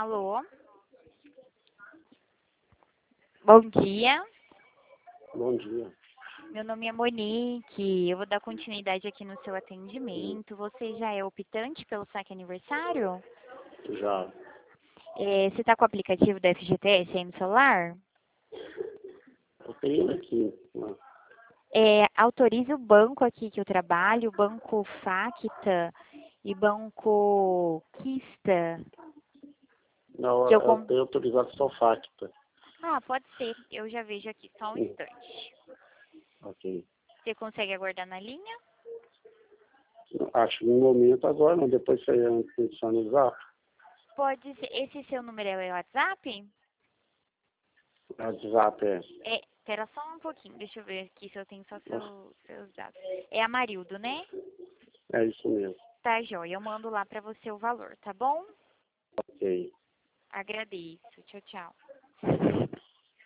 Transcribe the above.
Alô? Bom dia. Bom dia. Meu nome é Monique. Eu vou dar continuidade aqui no seu atendimento. Você já é optante pelo saque aniversário? Já. Você está com o aplicativo da FGTS aí no celular? Eu tenho aqui. Autorize o banco aqui que eu trabalho, o Banco Facta e Banco Kista. Não, Que eu eu com... tenho autorização FACTA. Ah, pode ser. Eu já vejo aqui, só um instante. Ok. Você consegue aguardar na linha? Acho que no momento agora, não. Depois você adiciona o zap. Pode ser. Esse seu número é o WhatsApp? WhatsApp Espera só um pouquinho, deixa eu ver aqui se eu tenho só seus dados. É Amarildo, né? é isso mesmo. Tá, joia. Eu mando lá pra você o valor, tá bom? Ok. Agradeço. Tchau, tchau.